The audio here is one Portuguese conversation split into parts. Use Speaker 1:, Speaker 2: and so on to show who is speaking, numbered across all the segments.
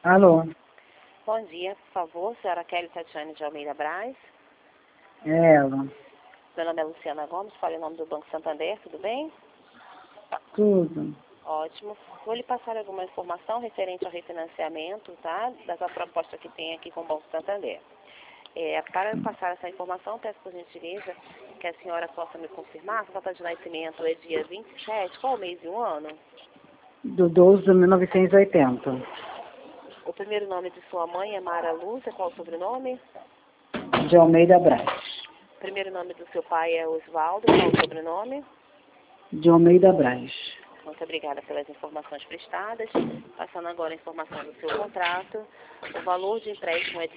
Speaker 1: Alô,
Speaker 2: Bom dia, por favor, senhora Kelly Tatiane de Almeida Braz.
Speaker 1: é ela.
Speaker 2: Meu nome é Luciana Gomes, falo em nome do Banco Santander, tudo bem?
Speaker 1: Tudo.
Speaker 2: Ótimo. Vou lhe passar alguma informação referente ao refinanciamento, tá? Da sua proposta que tem aqui com o Banco Santander. Para passar essa informação, peço por gentileza que a senhora possa me confirmar. A data de nascimento é dia 27, qual o mês e o ano?
Speaker 1: Do 12 de 1980.
Speaker 2: O primeiro nome de sua mãe é Mara Lúcia, qual o sobrenome?
Speaker 1: De Almeida Braz.
Speaker 2: O primeiro nome do seu pai é Osvaldo, qual o sobrenome?
Speaker 1: De Almeida Braz.
Speaker 2: Muito obrigada pelas informações prestadas. Passando agora a informação do seu contrato. O valor de empréstimo é R$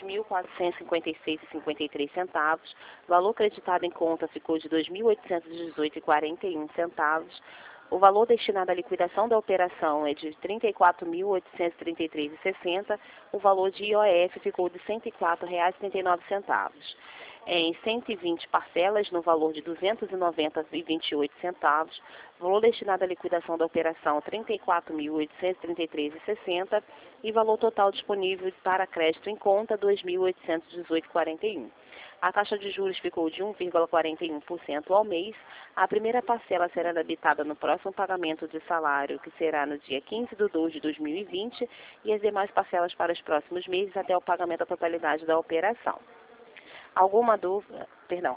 Speaker 2: 16.456,53. O valor creditado em conta ficou de R$ 2.818,41. O valor destinado à liquidação da operação é de R$ 34.833,60. O valor de IOF ficou de R$ 104,39. Em 120 parcelas no valor de R$ 290,28, valor destinado à liquidação da operação R$ 34.833,60 e valor total disponível para crédito em conta R$ 2.818,41. A taxa de juros ficou de 1,41% ao mês. A primeira parcela será debitada no próximo pagamento de salário, que será no dia 15/2 de 2020, e as demais parcelas para os próximos meses até o pagamento da totalidade da operação. Alguma dúvida? Perdão.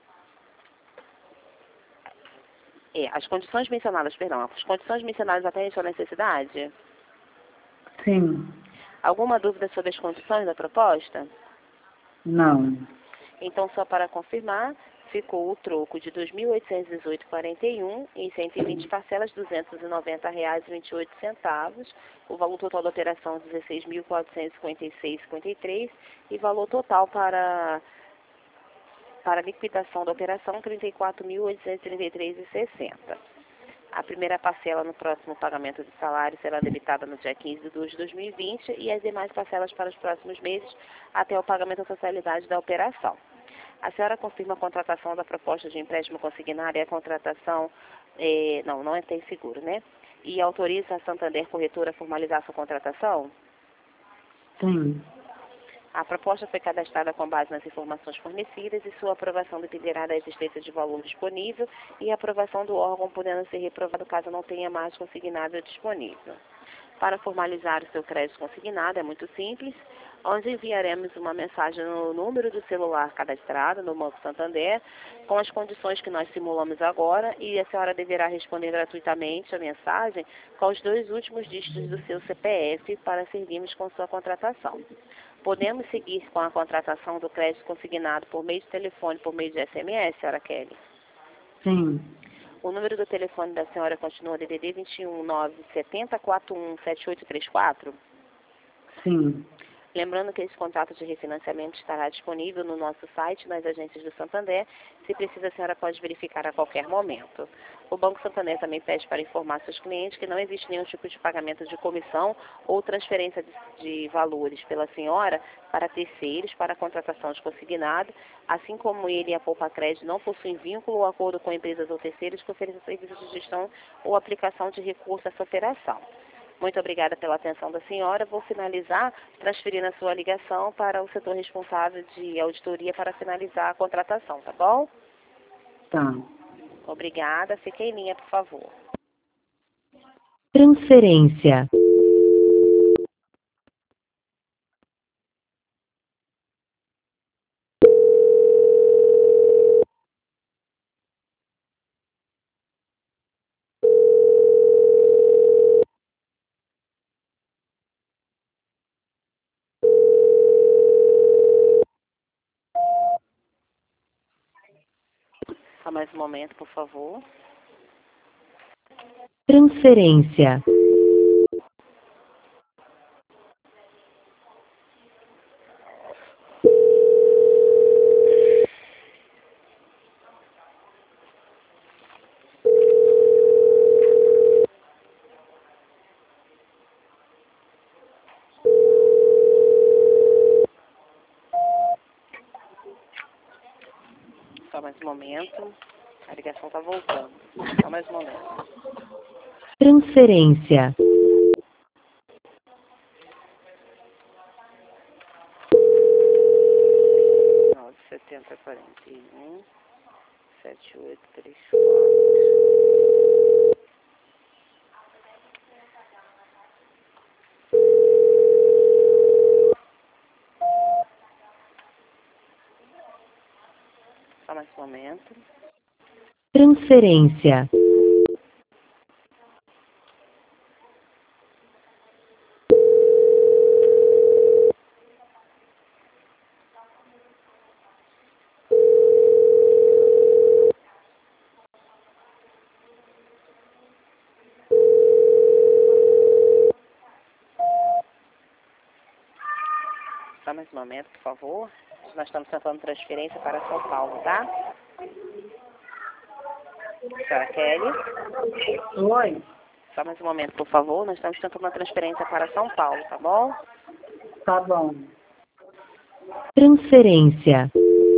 Speaker 2: As condições mencionadas atendem a sua necessidade?
Speaker 1: Sim.
Speaker 2: Alguma dúvida sobre as condições da proposta?
Speaker 1: Não.
Speaker 2: Então, só para confirmar, ficou o troco de R$ 2.818,41 em 120 parcelas, R$ 290,28. O valor total da operação R$ 16.456,53 e valor total para liquidação da operação R$ 34.833,60. A primeira parcela no próximo pagamento de salário será debitada no dia 15/2 de 2020 e as demais parcelas para os próximos meses até o pagamento da totalidade da operação. A senhora confirma a contratação da proposta de empréstimo consignado e a contratação, não é tem seguro, né? E autoriza a Santander Corretora a formalizar sua contratação?
Speaker 1: Sim.
Speaker 2: A proposta foi cadastrada com base nas informações fornecidas e sua aprovação dependerá da existência de valor disponível e a aprovação do órgão podendo ser reprovado caso não tenha mais consignado disponível. Para formalizar o seu crédito consignado é muito simples, onde enviaremos uma mensagem no número do celular cadastrado no Banco Santander com as condições que nós simulamos agora e a senhora deverá responder gratuitamente a mensagem com os 2 últimos dígitos do seu CPF para seguirmos com sua contratação. Podemos seguir com a contratação do crédito consignado por meio de telefone, por meio de SMS, senhora Kelly?
Speaker 1: Sim.
Speaker 2: O número do telefone da senhora continua DDD 21 970 41 7834?
Speaker 1: Sim.
Speaker 2: Lembrando que esse contrato de refinanciamento estará disponível no nosso site, nas agências do Santander. Se precisa, a senhora pode verificar a qualquer momento. O Banco Santander também pede para informar seus clientes que não existe nenhum tipo de pagamento de comissão ou transferência de valores pela senhora para terceiros para a contratação de consignado, assim como ele e a Poupa Crédito não possuem vínculo ou acordo com empresas ou terceiros que ofereçam serviços de gestão ou aplicação de recurso a essa operação. Muito obrigada pela atenção da senhora. Vou finalizar transferindo a sua ligação para o setor responsável de auditoria para finalizar a contratação, tá bom?
Speaker 1: Tá.
Speaker 2: Obrigada. Fique em linha, por favor.
Speaker 3: Transferência.
Speaker 2: Só mais um momento, por favor.
Speaker 3: Transferência.
Speaker 2: Só mais um momento. A ligação está voltando. Só mais um momento.
Speaker 3: Transferência.
Speaker 2: 41 7834. Só mais um momento.
Speaker 3: Transferência.
Speaker 2: Só mais um momento, por favor. Nós estamos tentando transferência para São Paulo, tá? Senhora Kelly.
Speaker 1: Oi.
Speaker 2: Só mais um momento, por favor. Nós estamos tentando uma transferência para São Paulo, tá bom?
Speaker 1: Tá bom.
Speaker 3: Transferência.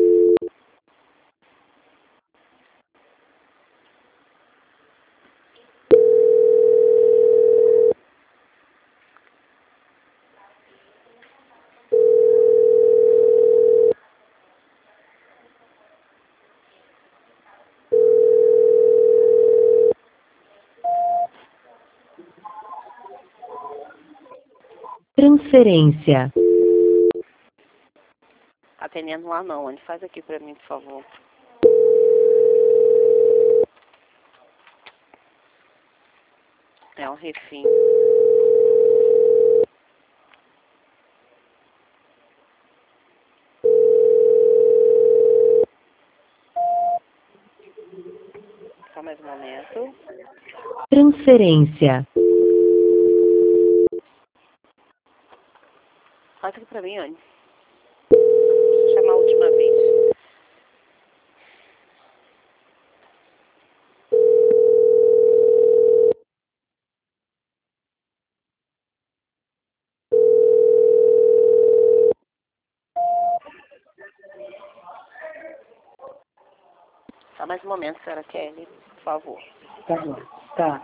Speaker 3: Transferência.
Speaker 2: Atendendo lá não. Ele faz aqui para mim, por favor. É um refim. Só mais um momento.
Speaker 3: Transferência.
Speaker 2: Faz aqui para mim, Anne. Vou chamar a última vez. Só mais um momento, senhora Kelly, por favor.
Speaker 1: Tá bom. Tá.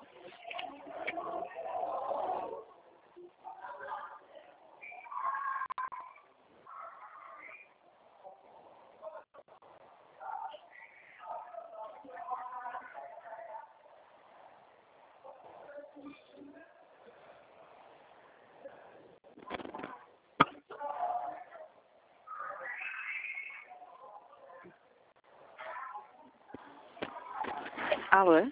Speaker 4: Alô?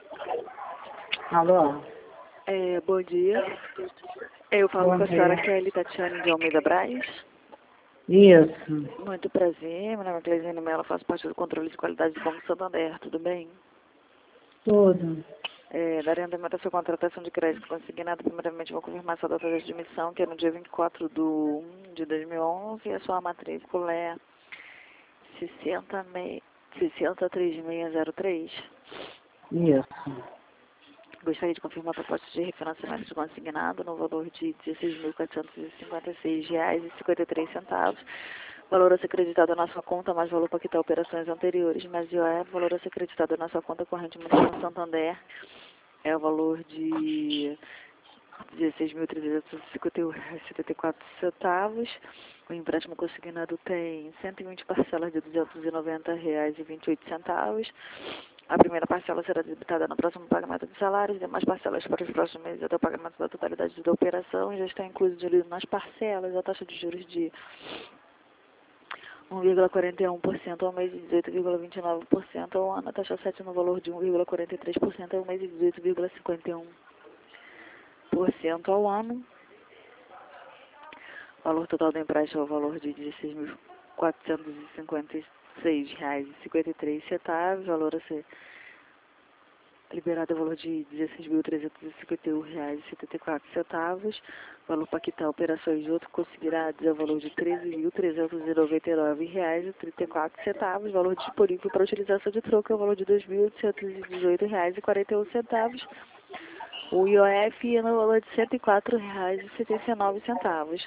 Speaker 1: Alô?
Speaker 4: Bom dia. Eu falo
Speaker 1: Bom
Speaker 4: com a senhora
Speaker 1: dia.
Speaker 4: Kelly Tatiane de Almeida Braz.
Speaker 1: Isso.
Speaker 4: Muito prazer, meu nome é Cleisine Mello, faço parte do controle de qualidade do Banco Santander, tudo bem?
Speaker 1: Tudo.
Speaker 4: Darei andamento à sua contratação de crédito consignado, primeiramente vou confirmar sua data de admissão, que é no dia 24 de 1 de 2011, e a sua matrícula é 603603.
Speaker 1: Isso.
Speaker 4: Gostaria de confirmar a proposta de refinanciamento de consignado no valor de R$ 16.456,53. Valor a ser acreditado na sua conta, mais valor para quitar operações anteriores, mais IOF, valor a ser acreditado na sua conta corrente municipal Santander, é o valor de R$ 16.351,74. O empréstimo consignado tem 120 parcelas de R$ 290,28. A primeira parcela será debitada no próximo pagamento de salários, demais parcelas para os próximos meses até o pagamento da totalidade da operação. Já está incluído nas parcelas a taxa de juros de 1,41% ao mês e 18,29% ao ano. A taxa 7 no valor de 1,43% ao mês e 18,51% ao ano. O valor total do empréstimo é o valor de R$ 16.456,53. Valor a ser liberado é o valor de R$ 16.351,74. Valor para quitar operações de outro consignado é o valor de R$ 13.399,34. Valor disponível para utilização de troco é o valor de R$ 2.818,41. O IOF é no valor de R$ 104,79.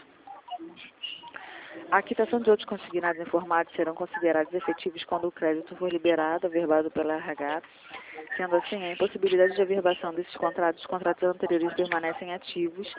Speaker 4: A quitação de outros consignados informados serão considerados efetivos quando o crédito for liberado, averbado pela RH. Sendo assim, a impossibilidade de averbação desses contratos, os contratos anteriores permanecem ativos.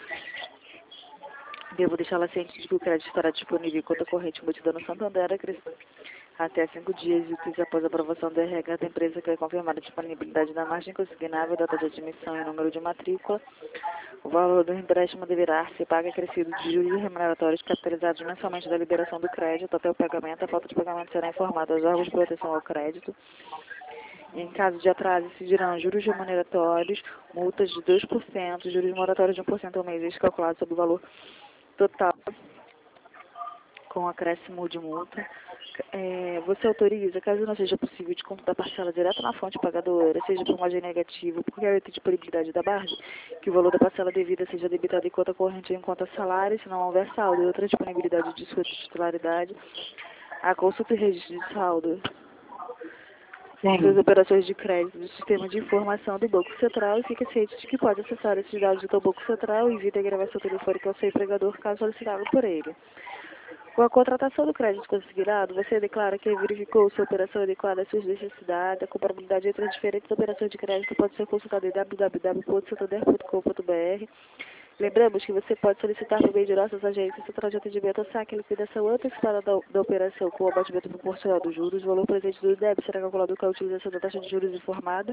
Speaker 4: Devo deixá-la ciente de que o crédito estará disponível em conta corrente embutida no Santander, até 5 dias úteis após a aprovação do RH da empresa que é confirmada a disponibilidade da margem consignável, data de admissão e número de matrícula. O valor do empréstimo deverá ser pago acrescido de juros remuneratórios capitalizados mensalmente da liberação do crédito até o pagamento. A falta de pagamento será informada aos órgãos de proteção ao crédito. Em caso de atraso, incidirão juros remuneratórios, multas de 2%, juros moratórios de 1% ao mês, calculados sobre o valor total, com acréscimo de multa. Você autoriza, caso não seja possível, de computar parcela direto na fonte pagadora, seja por margem negativa, por qualquer outra disponibilidade da margem, que o valor da parcela devida seja debitado em conta corrente ou em conta salário, se não houver saldo e outra disponibilidade de sua titularidade, a consulta e registro de saldo das operações de crédito do sistema de informação do Banco Central e fica ciente de que pode acessar esses dados do Banco Central e evita a gravação telefônica ao seu empregador caso solicitado por ele. Com a contratação do crédito consignado, você declara que verificou se a operação adequada às suas necessidades. A comparabilidade entre as diferentes operações de crédito pode ser consultada em www.santander.com.br. Lembramos que você pode solicitar por meio de nossas agências central de atendimento ou saque liquidação antecipada da operação com o abatimento proporcional dos juros. O valor presente do débito será calculado com a utilização da taxa de juros informada.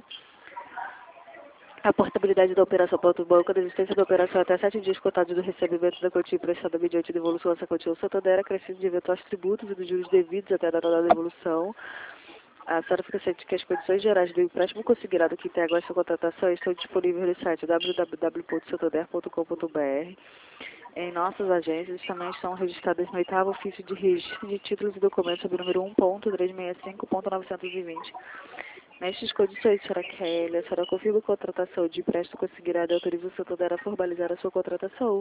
Speaker 4: A portabilidade da operação para outro banco, a existência da operação até 7 dias contados do recebimento da quantia emprestada mediante devolução dessa quantia ao Santander, acrescido de eventuais tributos e dos juros devidos até a data da devolução. A senhora fica ciente que as condições gerais do empréstimo consignado que integram essa contratação estão disponíveis no site www.santander.com.br. Em nossas agências também estão registradas no 8º ofício de registro de títulos e documentos sob o número 1.365.920. Nestas condições, senhora Kelly, a senhora confirma a contratação de empréstimo consignado e autoriza o Santander a formalizar a sua contratação?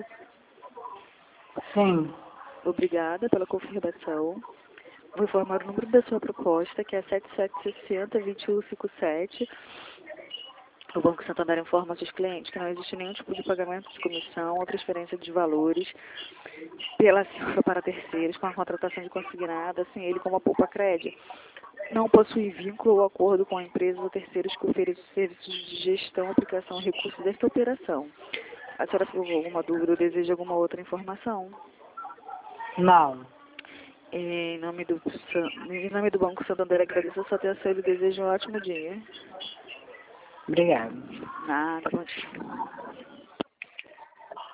Speaker 1: Sim.
Speaker 4: Obrigada pela confirmação. Vou informar o número da sua proposta, que é 7760-2157. O Banco Santander informa aos seus clientes que não existe nenhum tipo de pagamento de comissão ou transferência de valores pela senhora para terceiros com a contratação de consignado, assim ele como a Poupa Crédito. Não possui vínculo ou acordo com empresas ou terceiros que ofereçam serviços de gestão, aplicação e recursos desta operação. A senhora ficou com alguma dúvida ou deseja alguma outra informação?
Speaker 1: Não.
Speaker 4: Em nome do Banco Santander, agradeço a sua atenção e lhe desejo um ótimo dia.
Speaker 1: Obrigada.
Speaker 4: Nada, bom dia.